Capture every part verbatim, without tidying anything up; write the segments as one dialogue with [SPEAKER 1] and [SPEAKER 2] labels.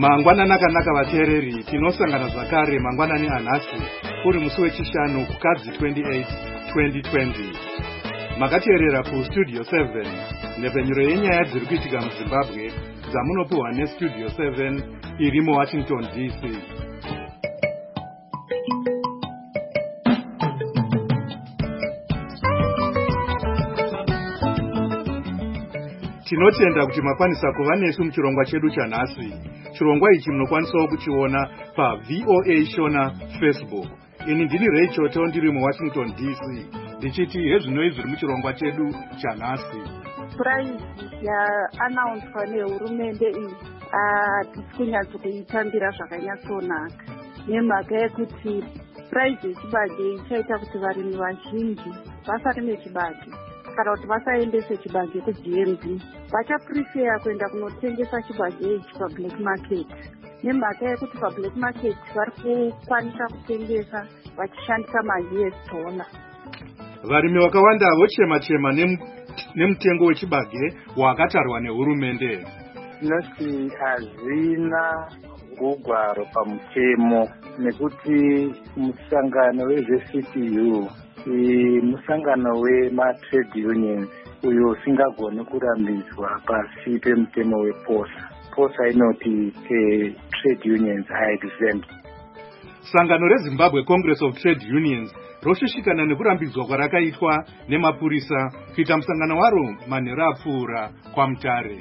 [SPEAKER 1] Mangwanani akanaka vateereri, tinosangana zvakare mangwanani anhasi uri musi wechishanu kukadzi twenty-eight twenty twenty. Makateerera kustudio seven nhepfenyuro yenyaya dziri kuitika muZimbabwe dzamunopiwa nestudio seven iri muWashington D C. Tinotenda kuti makwanisa kuva nesu muchirongwa chedu chanhasi. Chirongwa ichi munokwanisawo kuchiona pa V O A Shona Facebook. Ini ndini Rachel Choto ndiri muWashington D C. Ndichiti hezvinoi zviri muchirongwa chedu chanhasi.
[SPEAKER 2] Prize yaanaunswa nehurumende iyi hatisi kunyatsokuitambira zvakanyatsonaka nemhaka yekuti prize yechibage ichaita kuti varimi vazhinji vasarime chibage kana kuti vasaendese chibage kuG M B, vachaprefera kuenda kunotengesa chibage ichi pablack market. Nemhaka yekuti pablack market vari kukwanisa kutengesa vachishandisa ma-U S dollar.
[SPEAKER 1] Varimi vakawanda vochema-chema nemutengo wechibage wakatarwa nehurumende.
[SPEAKER 3] Tinoti hazvina rugwaro pamutemo nekuti musangano wezve-C T U musangano wema-trade unions uyo usingagoni kurambidzwa pasi pemutemo weposa. Posa inoti trade unions are exempt.
[SPEAKER 1] Sangano reZimbabwe Congress of Trade Unions roshishikana nekurambidzwa kwarakaitwa nemapurisa kuita musangano waro manhero apfuura kwaMutare.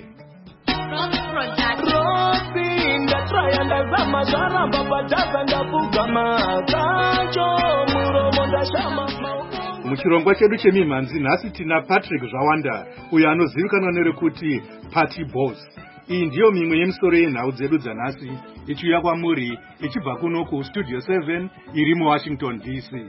[SPEAKER 1] Muchirongwa chedu chemimhanzi nhasi tina Patrick Zvawanda uyo anozivikanwa nerekuti Party Boss. Iyi ndiyo mimwe yemisoro yenhau dzedu dzanhasi ichiuya kwamuri ichibva kuno kustudio seven iri muWashington D C.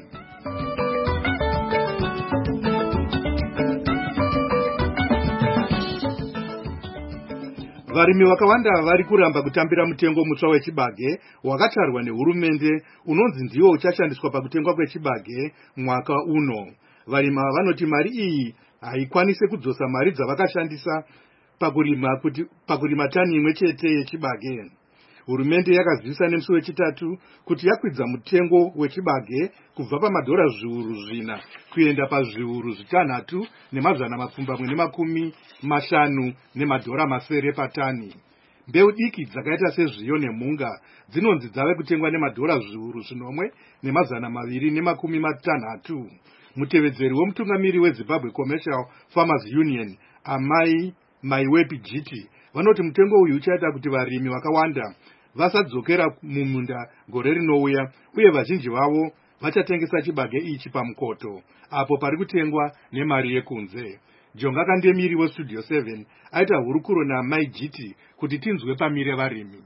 [SPEAKER 1] Varimi vakawanda vari kuramba kutambira mutengo mutsva wechibage wakatarwa nehurumende unonzi ndiwo uchashandiswa pakutengwa kwechibage mwaka uno. Varimi vanoti mari iyi haikwanise kudzosa mari dzavakashandisa pakurima kuti pakurima tani imwe chete yechibage. Hurumende yakazivisa nemusi wechitatu kuti yakwidza mutengo wechibage kubva pamadhora zviuru zvina kuenda pazviuru zvitanhatu nemazana mapfumbamwe nemakumi mashanu nemadhora masere patani. Mbeu diki dzakaita sezviyo nemhunga dzinonzi dzave kutengwa nemadhora zviuru zvinomwe nemazana maviri nemakumi matanhatu. Mutevedzeri womutungamiri weZimbabwe Commercial Farmers Union Amai Maiwepi Giti vanoti mutengo uyu uchaita kuti varimi vakawanda vasadzokera mumunda gore rinouya uye vazhinji vavo vachatengesa chibage ichi pamukoto apo pari kutengwa nemari yekunze. Jonga Kandemiri westudio seven aita hurukuro naMai Giti kuti tinzwe pamire varimi.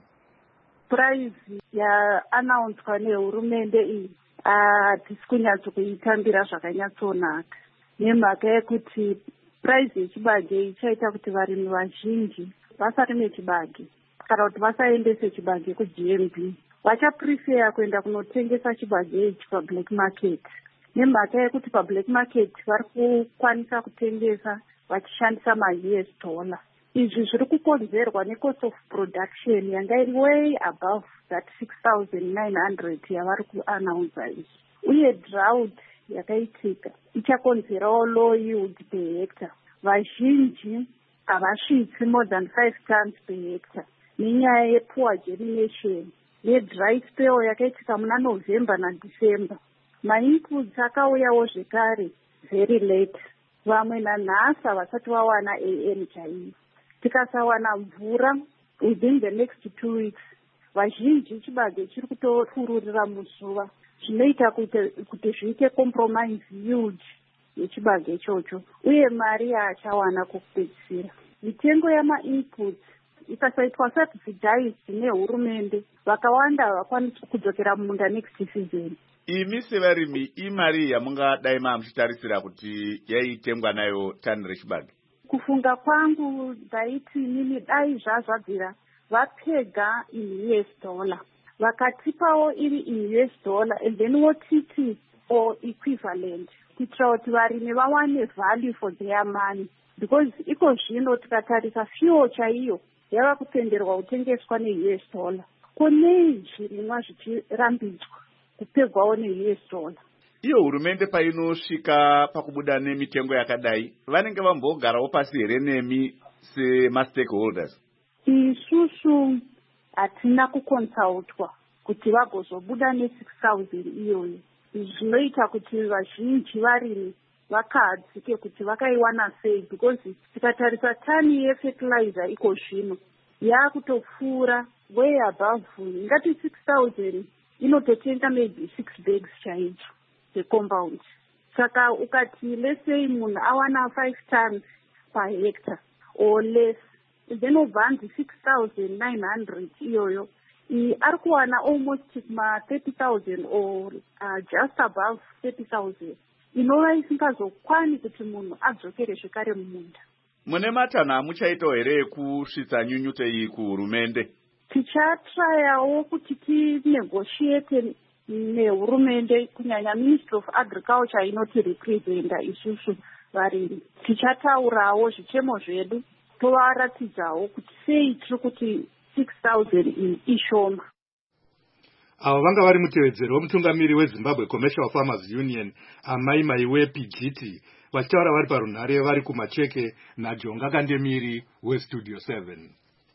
[SPEAKER 2] Prize yaanaunswa nehurumende iyi hatisi kunyatsokuitambira zvakanyatsonaka nemhaka yekuti prize yechibage ichaita kuti varimi vazhinji vasarime chibage kana kuti vasaendese chibage kuG M B, vachaprefera kuenda kunotengesa chibage ichi pablack market. Nemhaka yekuti pablack market vari kukwanisa kutengesa vachishandisa ma-U S dollar. Izvi zviri kukonzerwa necost of production yanga iri way above that six thousand nine hundred yavari kuanaunsa izvi, uye drought yakaitika ichakonzerawo low yield per hectare. Vazhinji havasvitsi more than five tons per hectare nenyaya yepoor germination nedry spell yakaitika muna November naDecember. Mainputs akauyawo zvekare very late, vamwe nanhasi havasati vawana A N chaiyo. Tikasawana mvura within the next two weeks, vazhinji chibage chiri kutopfururira muzuva, zvinoita kuti zviite compromise yield yechibage ichocho uye mari yaachawana kokupedzisira. Mitengo yama-inputs ikasaitwa subsidized nehurumende, vakawanda havakwanisi kudzokera mumunda next season.
[SPEAKER 4] Imi sevarimi imari yamungadai muchitarisira kuti yaitengwa nayo tani rechibage?
[SPEAKER 2] Kufunga kwangu ndaiti nini dai zvazvabvira vapega in U S dollar, vakatipawo iri in U S dollar and then wotiti or equivalent kuitira kuti varimi vawane value for their money, because iko zvino tikatarisa fuel chaiyo yava kutenderwa kutengeswa ne-U S dollar. Konei zvirimwa zvichirambidzwa kupegwawo ne-U S dollar.
[SPEAKER 4] Iyo hurumende painosvika pakubuda nemitengo yakadai, vanenge vambogarawo pasi here nemi sema-stakeholders?
[SPEAKER 2] Isusu hatina kukonsultwa kuti vagozobuda ne-six thousand iyoyo. Zvinoita kuti vazhinji varimi vakadzike kuti vakaiwana sei, because tikatarisa tani yefertilizer iko zvino yakutopfuura way above, ingati six thousand inototenga maybe six bags chaicho secompound. Saka ukati let's say munhu awana five tons per hectare or less, then ubvanzi six thousand nine hundred iyoyo ari kuwana almost ma thirty thousand or uh, just above thirty thousand. Inova isingazokwani kuti munhu adzokere zvekare mumunda.
[SPEAKER 4] Mune matanho amuchaitawo here ekusvitsa nyunyuto iyi kuhurumende?
[SPEAKER 2] Tichatrayawo kuti tinegotiate nehurumende, kunyanya Ministry of Agriculture inoti representa isusu varimi. Tichataurawo zvichemo zvedu tovaratidzawo kuti sei tiri kuti six thousand ishoma.
[SPEAKER 1] Avo vanga vari mutevedzero womutungamiri weZimbabwe Commercial Farmers Union, Amai Maiwe P G T, vachitaura vari parunhare vari kumacheke naJonga Kandemiri weStudio seven.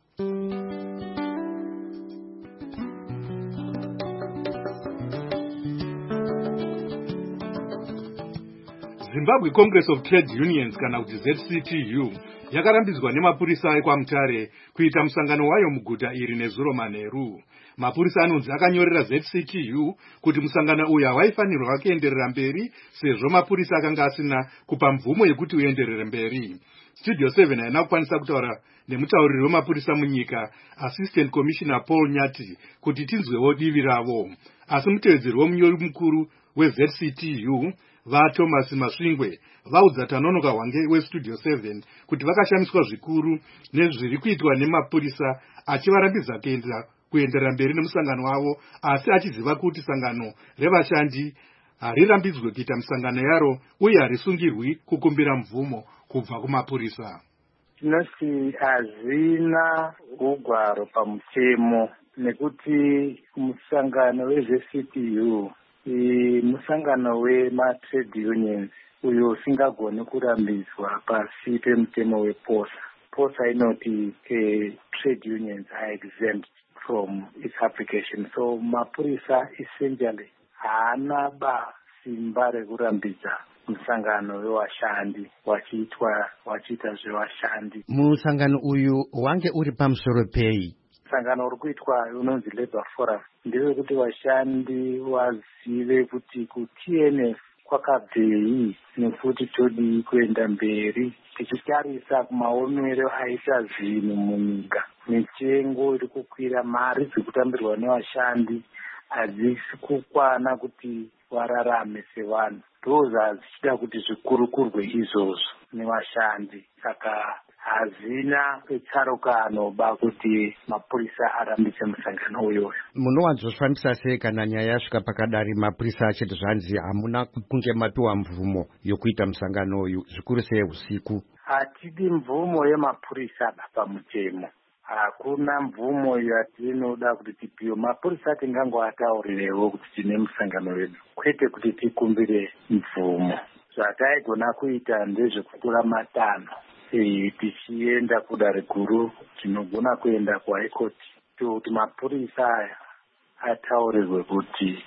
[SPEAKER 1] Zimbabwe Congress of Trade Unions kana kuti Z C T U yakarambidzwa nemapurisa ekwaMutare kuita musangano wayo muguta iri nezuro manheru. Mapurisa anonzi akanyorera Z C T U kuti musangano uyu hawaifanirwa kuenderera mberi sezvo mapurisa akanga asina kupa mvumo yekuti uenderere mberi. Studio seven haina kukwanisa kutaura nemutauriri wemapurisa munyika, Assistant Commissioner Paul Nyati, kuti tinzwewo divi ravo. Asi mutevedzeri womunyori mukuru weZ C T U vaThomas Masvingwe vaudza Tanonoka Hwange weStudio seven kuti vakashamiswa zvikuru nezviri kuitwa nemapurisa, achivarambidza kuenda kuenderera mberi nemusangano wavo, asi achiziva kuti sangano revashandi harirambidzwe kuita musangano yaro uye harisungirwi kukumbira mvumo kubva kumapurisa.
[SPEAKER 3] Tinoti hazvina ugwaro pamutemo nekuti musangano weZ C T U musangano wema-trade unions uyo usingagoni kurambidzwa pasi pemutemo wePOSA. POSA inoti trade unions are exempt from its application. So mapurisa essentially haana ba simba rekurambidza musangano wevashandi wachiitwa wachiita zvevashandi.
[SPEAKER 5] Musangano uyu wange uri pamusoro pei?
[SPEAKER 3] Musangano uri kuitwa unonzi Labour Forum ndewekuti vashandi vazive kuti ku-T N F kwakabvei nekuti todi kuenda mberi tichitarisa kumaonero aita zvinhu munyika. Mitengo iri kukwira, mari dzekutambirwa nevashandi hadzisi kukwana kuti vararame sevanhu. Ndoza zichida kuti zvikurukurwe izvozvo nevashandi. Saka hazina tsarukano ba kuti mapurisa arambidze musangano uyoyo.
[SPEAKER 5] Munowanzofambisa sei kana nyaya yasvika pakadari mapurisa achiti zvanzi hamuna kunge mapiwa mvumo yokuita musangano uyu, zvikuru sei usiku?
[SPEAKER 3] Hatidi mvumo yemapurisa pamutemo. Hakuna mvumo yatinoda kuti tipiwe. Mapurisa tingangoataurirewo kuti tine musangano wedu, kwete kuti tikumbire mvumo. Zvataigona kuita ndezvekutora matanho tichienda kudare guru, tinogona kuenda kuHigh Court kuti mapurisa aya ataurirwe kuti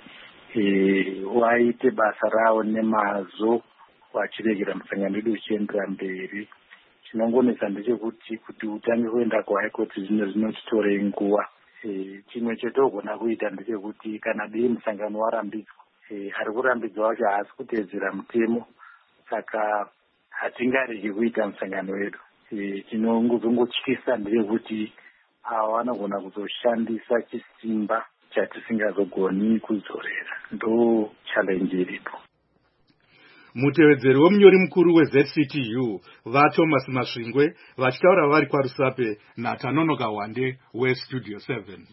[SPEAKER 3] waite basa rawo nemazvo wachiregera musangano wedu uchiendera mberi. Chinongonesa ndechekuti kuti utange kuenda kuHigh Court zvino zvinotitorei nguva. Chimwe chetogona kuita ndechekuti kana dei musangano warambidzwa, ari kurambidzwa wacho haasi kuteedzera mutemo, saka hatingaregi kuita musangano wedu. Chinongozongotyisa ndechekuti ava vanogona kuzoshandisa chisimba chatisingazogoni kudzorera. Ndo challenge iripo.
[SPEAKER 1] Mutevedzeri womunyori mukuru weZ C T U vaThomas Masvingwe vachitaura vari kwaRusape naTanonoka Hwange weStudio seven.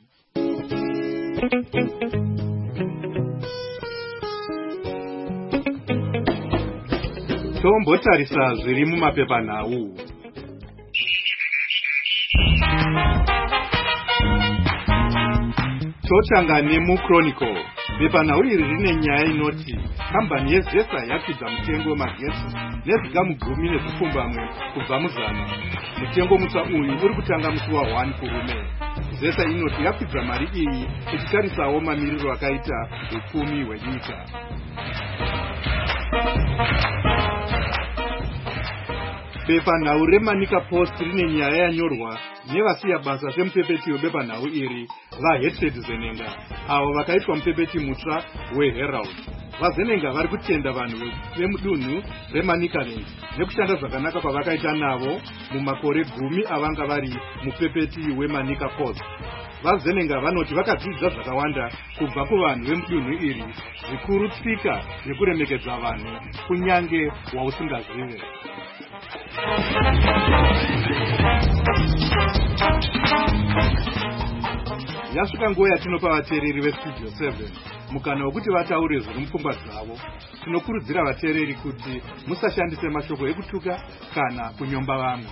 [SPEAKER 1] Tombotarisa zviri mumapepanhau. Totanga nemuChronicle. Bepanhau iri rine nyaya inoti kambani yeZesa yakwidza mutengo wemagetsi nezvikamu gumi nezvipfumbamwe kubva muzana. Mutengo mutsva uyu uri kutanga musi wa first kurume. ZESA inoti yakwidza mari iyi ichitarisawo mamiriro akaita upfumi hwenyika. Bepanhau reManika Post rine nyaya yanyorwa nevasiya basa semupepeti webepanhau iri vaHetred Zenenga, avo vakaitwa mupepeti mutsva weHerald. VaZenenga vari kutenda vanhu vemudunhu reManikaland nekushanda zvakanaka kwavakaita navo mumakore gumi avanga vari mupepeti weManika Post. VaZenenga vanoti vakadzidza zvakawanda kubva kuvanhu vemudunhu iri, zvikuru tsika yekuremekedza vanhu kunyange wausingazive. Yasvika nguva yatinopa vateereri veStudio seven mukana wekuti vataure zviri mupfungwa dzavo. Tinokurudzira vateereri kuti musashandise mashoko ekutuka kana kunyomba vamwe.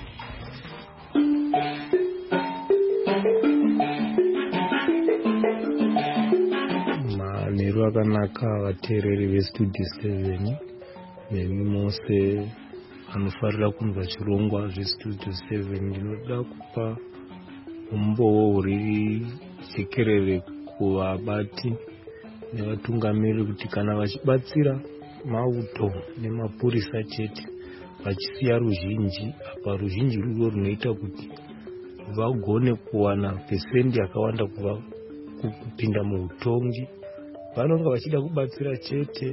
[SPEAKER 6] Manheru akanaka vateereri veStudio seven nemi mose anofarira kunzwa chirongwa zveStudio seven. Ndinoda kupa umbowo huri jekerere kuvabati nevatungamiriri kuti kana vachibatsira mauto nemapurisa chete vachisiya ruzhinji, apa ruzhinji rurwo runoita kuti vagone kuwana pesendi yakawanda kuva kupinda muutongi, vanonga vachida kubatsira chete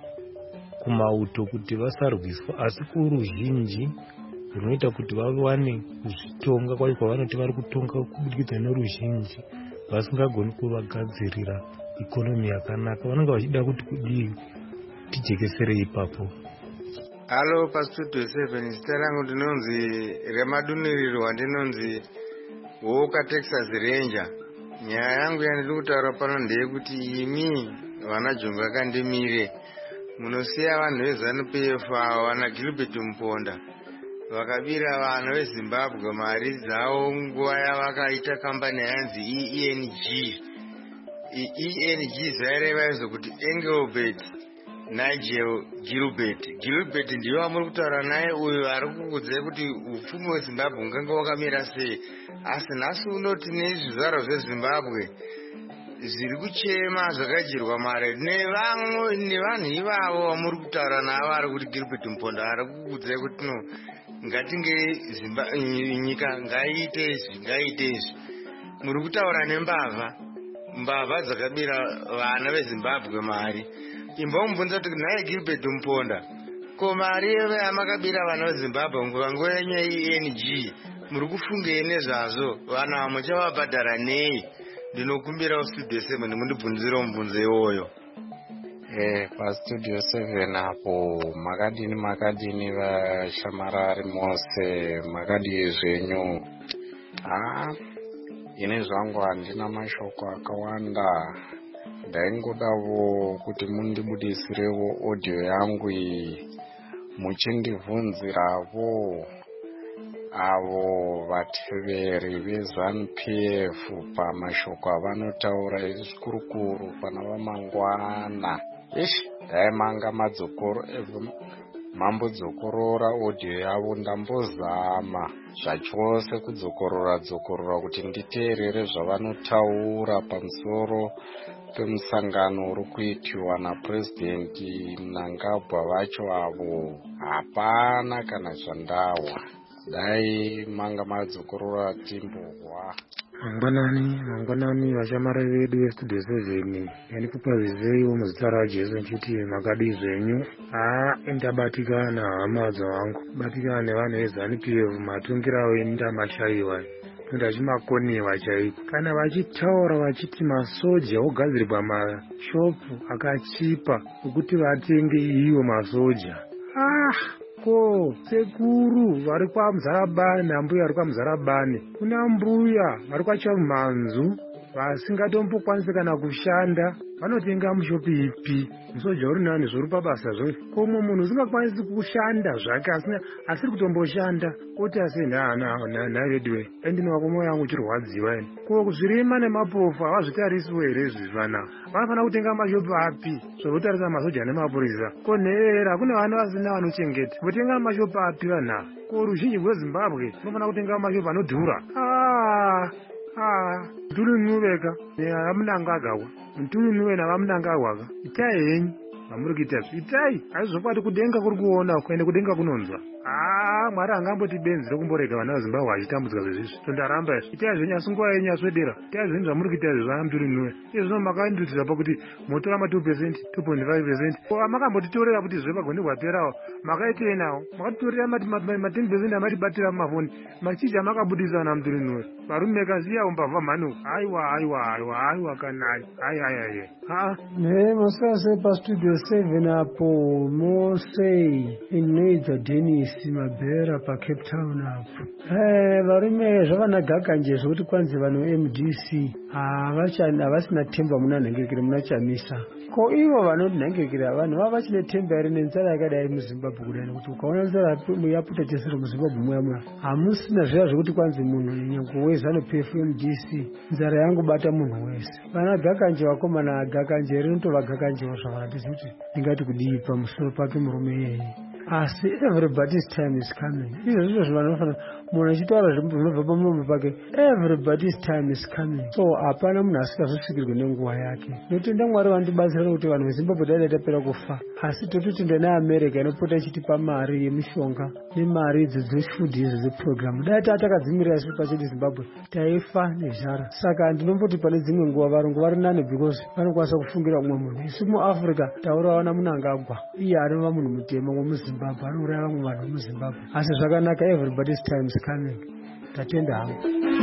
[SPEAKER 6] kumauto kuti vasarwiswa, asi kuruzhinji runoita kuti vawane kuzvitonga kwacho kwavanoti vari kutonga kubudikidza neruzhinji vasingagoni kuvagadzirira ikonomi yakanaka. Vanonga vachida kuti kudii tijekesere ipapo.
[SPEAKER 7] Halo paStudio seven, zita rangu ndinonzi remaduniriro wandinonzi Woka Texas Ranger. Nyaya yangu yandiri kutaura pano ndeyekuti imi vanaJonga kandimire munosiya vanhu veZANU-P F avo vana Gilbert Mponda vakabira vanhu veZimbabwe mari dzavo nguva yavakaita kambani yanzi E N G. E N G zaireva izvo kuti Engelbert Nigel Gilbert. Gilbert ndiyo vamuri kutaura naye uyu ari kukudzai kuti upfumi hweZimbabwe ungange wakamira sei. Asi nhasi unoti nezvizvarwa zveZimbabwe zviri kuchema zvakadyirwa mari nevamwe nevanhu ivavo vamuri kutaura navo ari kuti Gilbert Mponda ari kukudzai kuti no ngatinge nyika ngaiite izvi ngaiite izvi. Muri kutaura nembavha mbavha dzakabira vana veZimbabwe mari. Imbomubvunza kuti naye Gilbert Mponda, ko mari yamakabira vana veZimbabwe nguva yenyu E N G muri kufungei nezvazvo? Vanhu ava muchavabhadhara nei? Ndinokumbira kuStudio seven mundibvunzire mubvunzo iwoyo.
[SPEAKER 8] Eh, paStudio seven apo makadini makadini vashamarari mose makadii zvenyu. Ah, ine zvangu handina mashoko akawanda. Ndaingodawo kuti mundibudisirewo audio yangu iyi muchindibvunziravo avo vateveri veZANU-P F pamashoko avanotaura izvikurukuru pana vamangwana. Ish, dai manga madzokoro mambodzokorora audio yavo, ndambozama zvachose kudzokorora dzokorora kuti nditeerere zvavanotaura pamusoro pemusangano uri kuitiwa naPurezidendi Mnangagwa vacho avo. Hapana kana zvandawa, dai manga madzokorora timbozwa.
[SPEAKER 6] Mangwanani, mangwanani vashamari vedu veStudio seven, yani kupazizeiwo muzita raJesu nchiti makadii zvenyu. Ah, ndabatikana hama dzangu, batikana nevanhu veZANU-P F matungira avo ndamashayiwa. Ndachimakoniwa chaiko. Kana vachitaura vachiti masoja ogadzirirwa mashopu akachipa ukuthi vatenge iwo masoja. Ah, ko sekuru vari kwaMzarabani, ambuya ari kwaMzarabani, kuna mbuya vari kwaChamhanzu, vasingatombokwanisi kana kushanda vanotenga mushopi ipi musoja uri nani zvori pabasa zvo komwe munhu usingakwanisi kushanda zvake asina asiri kutomboshanda oti ase nharedwe endinowa moyo yangu uchirwadziwa ene ko zvirema nemapofu havazvitarisiwo here izvi vana vanofanira kutenga mashopi api zvotarisa masoja nemapurisa ko nhera kune vana vasina vanochengeta votenga mashopi api vanha ko ruzhinji rwezimbabwe unofanira kutenga mashopi anodhura mtununuweka nevamunangagawa mtununuwe navamunangagwaka itai henyu vamuri kuita zvi itai haizvokwati kudenga kuri kuona kuende kudenga kunonzwa mwari angamboti benzi rekumborega vana vazimbabwe vachitambudzwa zvezvizvi tondaramba izvi itai zvenyu asi nguva yenyu yaswedera itai zvenyu zvamuri kuita izvi vana mtununuwe iye zvino makaindutira pakuti motora ma two percent two point five percent makambotitorera kuti zvepagoni rwaperawo makaitei nawo makatitorera ma ten percent amatibatira mumafoni machija makabudisa vana mtununuwe varume kaziya umbavha mhanu aiwa aiwa aiwa aiwa kanai ai ai ai ha
[SPEAKER 9] ne mosase pa studio seven apo mosei inoidza Dennis Mabera pa Cape Town apo eh varume zvavanagaka nje zvokuti kwanzi vano M D C havachana havasina temba muna nhengekere muna chamisa ko ivo vanonhengekera vanhu vava vachine temba iri nenzara yakadai muZimbabwe kudai nekuti ukaona nzara yaputa tesero muZimbabwe muya muya hamusina zviya zvokuti kwanzi munhu nyango wese anopefu M D C nzara yangobata munhu wese vanagaka nje vakomana agaka nje rinotovagaka njewo zvavanatizi kuti ndingati kudii pamusoro pake murume iyeye asi everybody's time is coming izvo zvizvo zvavanofanira munhu achitaura zvinobva pamuromo pake everybody's time is coming so hapana munhu asikazosvikirwe nenguva yake notenda mwari vandibatsira kuti vanhu vezimbabwe dai datapera kufa asi tototenda neamerica inopota ichitipa mari yemishonga nemari idzo dzefudhi idzo dzeprogramu dai taa takadzimirira isi pachedu zimbabwe taifa nezhara saka ndinomboti pane dzimwe nguva varungu vari nane because vanokwanisa kufungira umwe munhu isu muafrica taurawana munhu angagwa iye anova munhu mutema wemuzimbabwe anouraya vamwe vanhu vemuzimbabwe asi zvakanaka everybody's time is coming tatenda hangu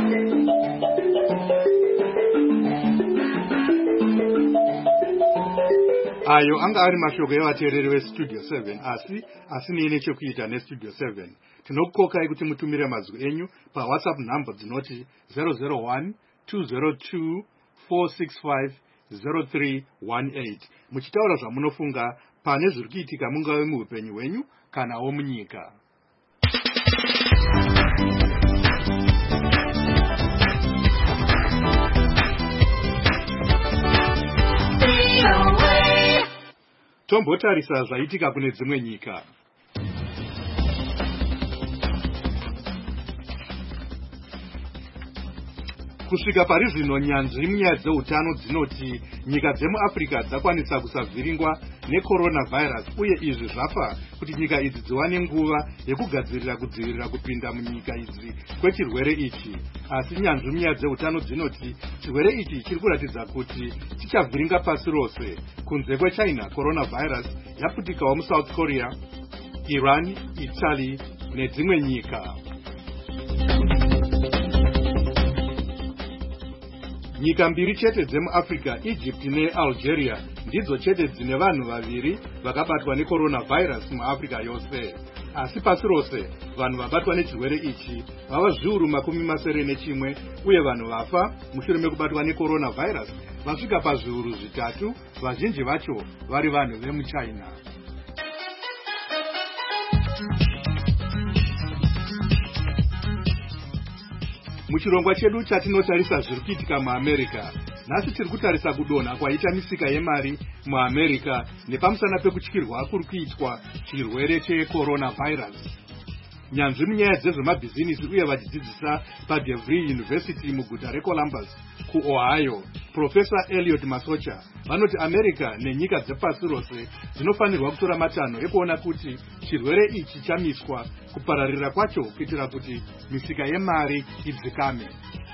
[SPEAKER 1] ayo anga ari mashoko evateereri vestudio seven asi asine nechekuita nestudio seven tinokukokai kuti mutumire mazwi enyu pawhatsapp number dzinoti zero zero one two zero two four six five zero three one eight muchitaura zvamunofunga pane zviri kuitika mungave muupenyu hwenyu kanawo munyika. Tombotarisa zvaitika kune dzimwe nyika. Kusvika pari zvino nyanzvi munyaya dzeutano dzinoti nyika dzemuAfrica dzakwanisa kusavhiringwa necoronavirus uye izvi zvapa kuti nyika idzi dziwane nguva yekugadzirira kudzivirira kupinda munyika idzi kwechirwere ichi. Asi nyanzvi munyaya dzeutano dzinoti chirwere ichi chiri kuratidza kuti chichavhiringa pasi rose. Kunze kweChina, coronavirus yaputikawo muSouth Korea, Iran, Italy nedzimwe nyika. Nyika mbiri chete dzemuAfrica, Egypt neAlgeria, ndidzo chete dzine vanhu vaviri vakabatwa necoronavirus muAfrica yose. Asi pasi rose vanhu vabatwa nechirwere ichi vava zviuru makumi masere nechimwe uye vanhu vafa mushure mekubatwa necoronavirus vasvika pazviuru zvitatu, vazhinji vacho vari vanhu vemuChina. Muchirongwa chedu chatinotarisa zviri kuitika muAmerica, nhasi tiri kutarisa kudonha kwaita misika yemari muAmerica nepamusana pekutyirwa kuri kuitwa chirwere checoronavirus. Nyanzvi munyaya dzezvemabhizinisi uye vachidzidzisa paDeVry University muguta reColumbus kuOhio, Profesa Elliot Masocha vanoti America nenyika dzepasi rose dzinofanirwa kutora matanho ekuona kuti chirwere ichi chamiswa kupararira kwacho kuitira kuti misika yemari idzikame.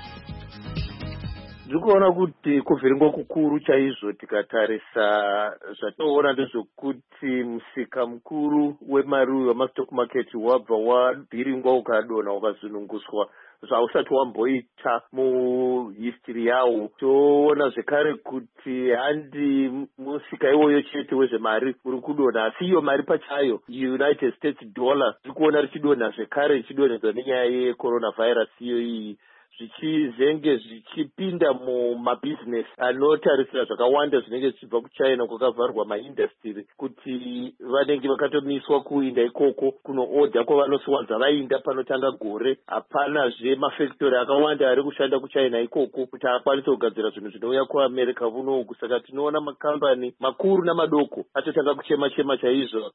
[SPEAKER 10] Ndikuona kuti kuvhiringwa kukuru chaizvo tikatarisa zvatoona ndezvokuti musika mukuru wemari wemastock market wabva wabhiringwa ukadonha ukazvinunguswa zvausati wamboita muhistory yawo. Toona zvekare kuti handi musika iwoyo chete wezvemari uri kudonha asi iyo mari pachayo United States dollar tiri kuona richidonha zvekare richidonhedzwa nenyaya yecoronavirus iyo iyi. zvichizenge zvichipinda mumabhizinesi anotarisira zvakawanda zvinenge zvichibva kuchina kwakavharwa maindastry kuti vanenge vakatomiswa kuinda ikoko kunoodha kwavanosiwadza vainda panotanga gore. Hapanazve mafactory akawanda ari kushanda kuchina ikoko kuti akwanise kugadzira zvinhu zvinouya kuamerica kunoku. Saka tinoona makambani makuru namadoko atotanga kuchema chema chaizvo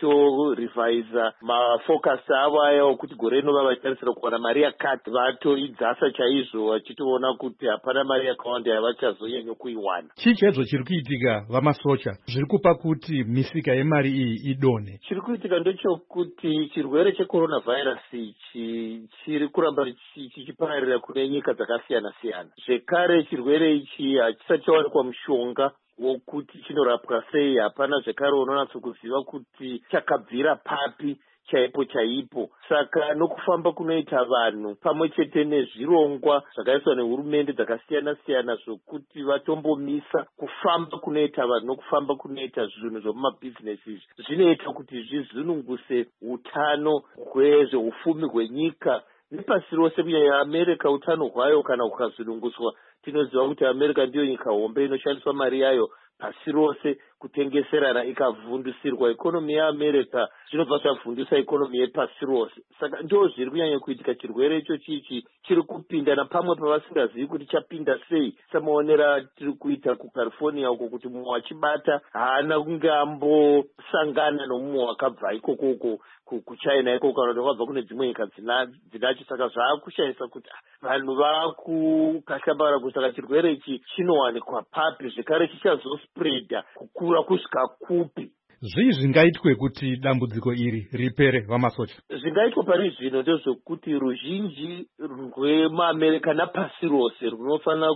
[SPEAKER 10] achitorevisa mafocus avo aya okuti gore rino vava vachitarisira kuwana mari yakati vatoidzasa chaizvo vachitoona kuti hapana mari yakawanda yavachazonyanya kuiwana.
[SPEAKER 1] Chii chaizvo chiri kuitika vamasocha zviri kupa kuti misika yemari iyi idonhe?
[SPEAKER 10] Chiri kuitika ndechokuti chirwere cheCoronavirus ichi chiri kuramba chichipararira kune nyika dzakasiyana siyana. Zvekare chirwere ichi hachisati chawanikwa mushonga wokuti chinorapwa sei. Hapana zvekare unonatsokuziva kuti chakabvira papi chaipo chaipo. Saka nokufamba kunoita vanhu pamwe chete nezvirongwa zvakaiswa nehurumende dzakasiyana siyana zvokuti vatombomisa kufamba kunoita vanhu nokufamba kunoita zvinhu zvomumabhizinesi izvi zvinoita kuti zvizununguse utano hwezveufumi hwenyika nepasi rose. Kunyanya America utano hwayo kana hukazununguswa, tinoziva kuti America ndiyo nyika hombe inoshandiswa mari yayo pasi rose kutengeserana ikavhundusirwa. Ikonomi yeAmerica zvinobva zvavhundusa ikonomi yepasi rose. Saka ndo zviri kunyanya kuitika. Chirwere icho chichi chiri kupinda napamwe pavasingazivi kuti chapinda sei. Samaonera tiri kuita kuCalifornia uko kuti mumwe wachibata haana kunge ambosangana nomumwe wakabva ikokoko kuchina ikoko kana kuti wakabva kune dzimwe nyika dzinacho. Saka zvaakushayisa kuti vanhu vakukashambara kusaka chirwere ichi chinowanikwa papi, zvekare chichazospreada kukura kusvika kupi.
[SPEAKER 1] Zvii zvingaitwe kuti dambudziko iri ripere vamasocha?
[SPEAKER 10] Zvingaitwa pari zvino ndezvokuti ruzhinji rwemaAmerica napasi rose runofanira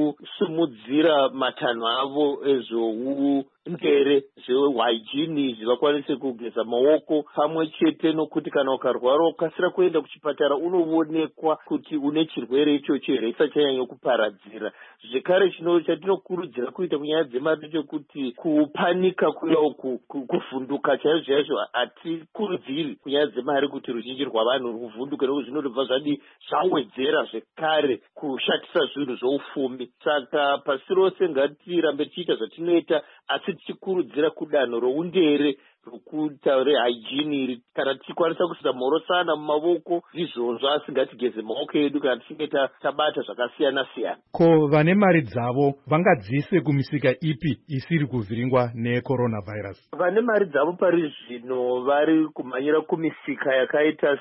[SPEAKER 10] kusimudzira matanho avo ezvou ngere zvehygiene zvivakwanise kugeza maoko pamwe chete nokuti kana ukarwara ukasira kuenda kuchipatara unoonekwa kuti une chirwere ichocho here isati chanyanya kuparadzira. Zvekare chino chatinokurudzira kuita kunyaya dzemari ndechekuti kupanika kuya uku kuvhunduka chaizvo chaizvo hatikurudziri kunyaya dzemari kuti ruzhinji rwavanhu ruvhunduke nokuti zvinobva zvadi zvawedzera zvekare kushatisa zvinhu zvoufumi. Saka pasi rose ngatirambe tichiita zvatinoita asi tichikurudzira kudanho roundere rokuita rehygiene iri. Kana tichikwanisa kusvika mhorosana mumavoko izvozvo asi ngatigeze maoko edu kana tichinge tabata zvakasiyana siyana.
[SPEAKER 1] Ko vane mari dzavo vangadziise kumisika ipi isiri kuvhiringwa necoronavirus?
[SPEAKER 10] Vane mari dzavo pari zvino vari kumhanyira kumisika yakaita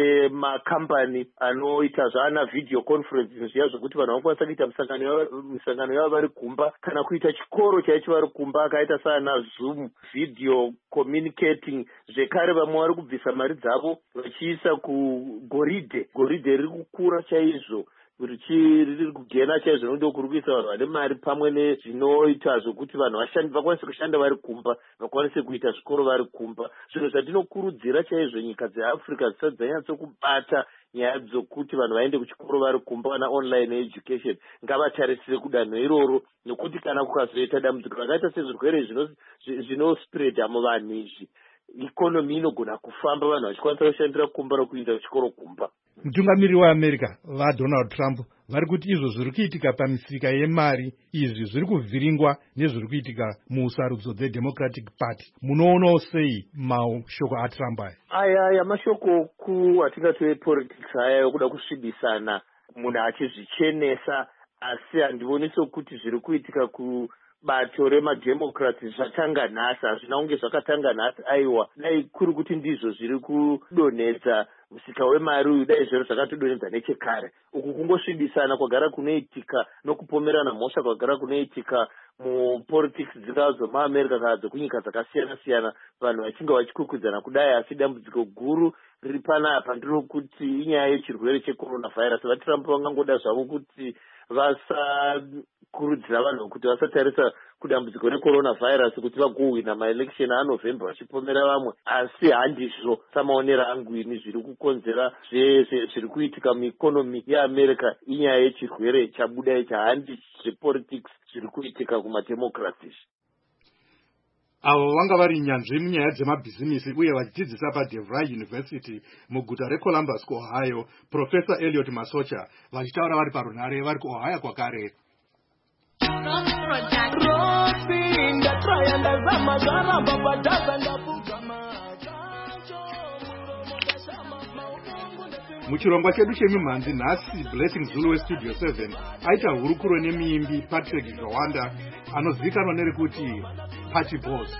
[SPEAKER 10] semakambani anoita zvaana video conference zviya zvokuti vanhu vakwanisa kuita misangano yavo vari kumba, kana kuita chikoro chaicho vari kumba akaita saana Zoom video communicating. Zvekare vamwe vari kubvisa mari dzavo vachiisa kugoridhe. Goridhe riri kukura chaizvo, riri kugena chaizvo nokuti kuri kuisa vanhu vane mari pamwe nezvinoita zvokuti vanhu vakwanise kushanda vari kumba, vakwanise kuita zvikoro vari kumba. Zvinhu zvatinokurudzira chaizvo nyika dzeAfrica dzisati dzanyatsokubata nyaya dzokuti vanhu vaende kuchikoro vari kumba na online education. Ngavatarisire kudanho iroro, nokuti kana kukazoita dambudziko rakaita sezvirwere zvinospreada muvanhu izvi, ikonomi inogona kufamba, vanhu vachikwanisa kushandira kumba nokuinda kuchikoro kumba.
[SPEAKER 1] Mutungamiri weAmerica vaDonald Trump vari kuti izvo zviri kuitika pamisika yemari izvi zviri kuvhiringwa nezviri kuitika musarudzo dzeDemocratic Party. Munoonawo sei mashoko aTrump aya?
[SPEAKER 10] Aya aya mashoko ku atingati epolitics aya yokuda kusvibisana, munhu achizvichenesa, asi handioni sokuti zviri kuitika ku bato remademocrats zvatanga nhasi. Hazvina kunge zvakatanga nhasi. Aiwa, dai kuri kuti ndizvo zviri kudonhedza musika wemari uyu, dai zvero zvakatodonhedza nechekare. Uku kungosvibisana kwagara kunoitika nokupomerana mhosva kwagara kunoitika mupolitics dzingava dzomuAmerica kana dzokunyika dzakasiyana siyana, vanhu vachinge vachikukwidza kudai. Asi dambudziko guru riri panapa ndinokuti inyaya yechirwere checoronavirus. VaTrump vangangoda zvavo kuti vasakurudzira vanhu kuti vasatarisa kudambudziko recoronavirus kuti vagohwina maelection aNovember vachipomera vamwe, asi handizvo samaonera angu ini zviri kukonzera zviri kuitika muikonomi yeAmerica inyaya yechirwere chabuda ichi, handi zvepolitics zviri kuitika kumademocrats.
[SPEAKER 1] avo vanga vari nyanzvi munyaya dzemabhizimisi uye vachidzidzisa paDevry University muguta reColumbus kuOhio, Professor Elliot Masocha, vachitaura vari parunhare vari kuOhio kwakare. Muchirongwa chedu chemimhanzi nhasi, Blessing Zulu weStudio seven aita hurukuro nemuimbi Patrick Zvawanda anozivikanwa nerekuti Party Boss.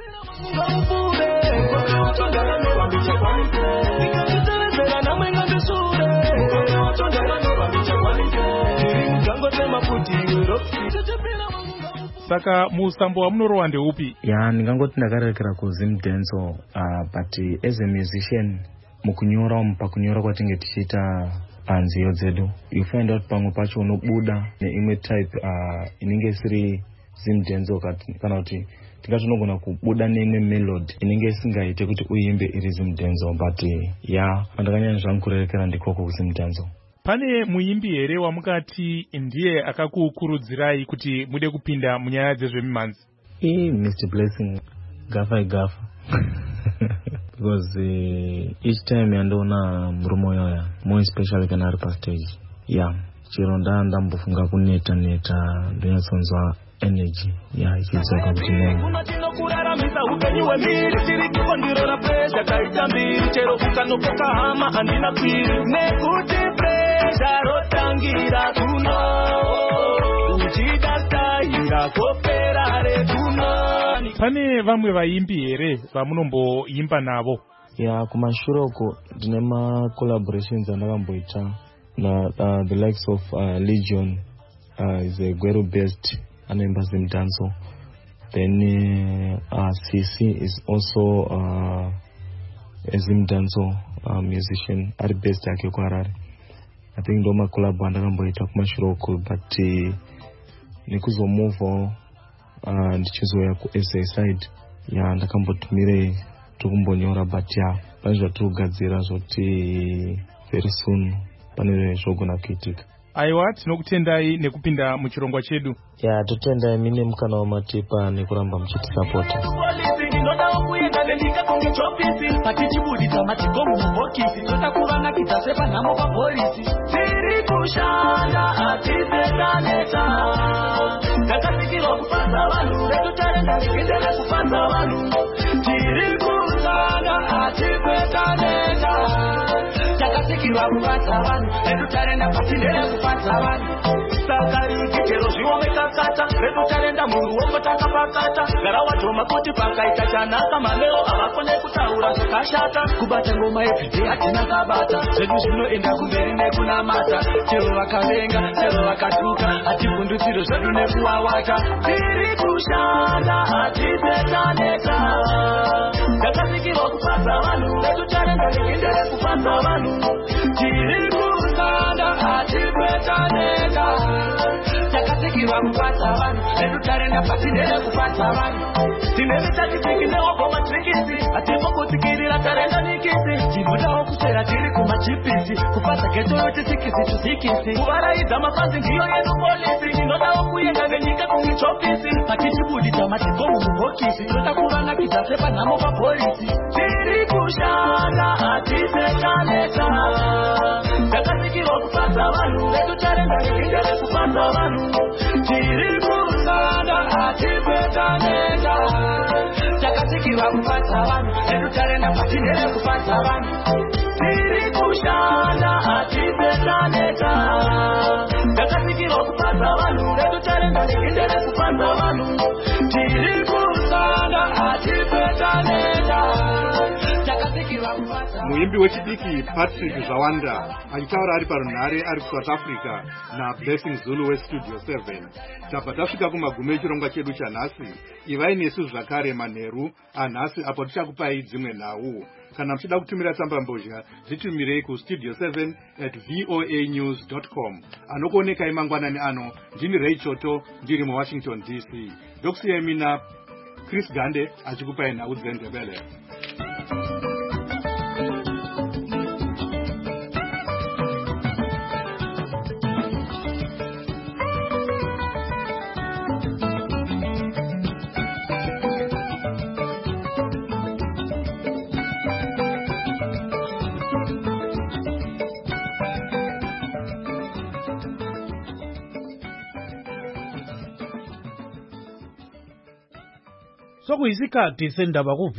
[SPEAKER 11] Saka musambo wamunorowa ndeupi?
[SPEAKER 12] Ya, ndingangoti ndakarekera kuZim Denzo, uh, but as a musician mukunyora mupakunyora kwatinge tichiita panziyo dzedu, you find out pamwe pacho unobuda neimwe type uh, inenge isiri Zim Denzo, kana kuti tingatonogona kubuda neimwe melody inenge isingaite kuti uimbe iri Zim Denzo, but ya pandakanyanya zvangu kurerekera ndikoko kuZim Denzo.
[SPEAKER 11] Pane muimbi here wamukati ndiye akakukurudzirai kuti mude kupinda munyaya dzezvemimhanzi?
[SPEAKER 12] Eh, Mister Blessing, gafa gafa. Because uh, each time yandoona murume uyoya, more especially kana ari pastage, yeah, chero ndambofunga kuneta neta ndonyatsonzwa energy ya ichidzaka kuti munhu
[SPEAKER 13] unotinokuraramitsa upenyu hwemiri tiri kukondirora presha kaita mbiri chero ukanokoka hama handina kwiri nekuti presha rotangira kuno uchida staira kopera rekuno.
[SPEAKER 11] Pane vamwe vaimbi here vamunomboimba navo?
[SPEAKER 12] Ya, kumashure uko ndine ma collaborations andakamboita na uh, the likes of uh, Legion, uh, is a Gweru based anoimba Zim Denzo. Then uh, C C is also uh, a Zim Denzo uh, musician ari based yake kuHarare. I think ndo makolabo andakamboita kumashure uko, but uh, nekuzomuvao uh, ndichizoya ku-S A side ya ndakambotumire tokumbonyora, but ya pane zvatirikugadzira zvoti very soon pane zvogona kuitika.
[SPEAKER 11] Aiwa, tinokutendai nekupinda muchirongwa chedu.
[SPEAKER 12] Ya, totendai mine mukana wamatipa nekuramba muchitisapota.
[SPEAKER 13] Ndinodawo kuenda ndendika kunge chopisi patichibudisa matigomu mubhokisi totakuvanakidza sepanhamo papolisi tiri kushanda hatipetaneta takasikirwa kufadza vanhu retotarenda rigendere kufadza vanhu tiri kushanda hatipetaneta takasikirwa kufadza vanhu retotarenda patindere kufadza vanhu saka riki chero zviomekakata retotarenda munhu wongotaka pakata gara wadhoma kuti pakaita chanaka manero havakone kutaura zvakashata kubata ngoma everyday hatina kabata zvedu zvinoenda kumberi nekunamata chero vakavenga chero vakatuka hativhundutsiro zvedu nekuwawata tiri kushanda hatipetaneta takasikirwa kufadza vanhu retotarenda rigendere kufadza vanhu tiri kushanda hatipetaneta takasikirwa kufadza vanhu retotarenda patindere kufadza vanhu tinevitatitiki neogoma trikisi hatimokutsikirira tarenda nikisi tinodawo kusera tiri kumachipisi kufadza geto yotisikisi tusikisi kuvaraidza mafanzi ndiyo yedu polisi tinodawo kuenda venyika kumichopisi patichibudisa matigomu mubhokisi totakuvanakidza sepanhamo papolisi tiri kushanda hatipetaneta takasikirwa kufadza vanhu retotarenda rigendere kufadza vanhu tiri kushanda hatipetaneta takasikirwa kufadza vanhu retotarenda patindere kufadza vanhu tiri kushanda hatipetaneta takasikirwa kufadza vanhu retotarenda rigendere kufadza vanhu tiri kushanda hatipetaneta takasikirwa kufadza.
[SPEAKER 1] Muimbi wechidiki Patrick Zvawanda achitaura ari parunhare ari kuSouth Africa naBlessing Zulu weStudio seven. Tabva tasvika kumagumo echirongwa chedu chanhasi. Ivai nesu zvakare manheru anhasi apo tichakupai dzimwe nhau. Kana muchida kutumira tsamba mbozha zvitumirei kustudio seven at voa news dot com. Anokuonekai mangwanani ano ndini Ray Choto ndiri muWashington D C. Ndokusiyai mina Chris Gande achikupai nhau dzendebele.
[SPEAKER 14] sokuyisikhathi sendaba ku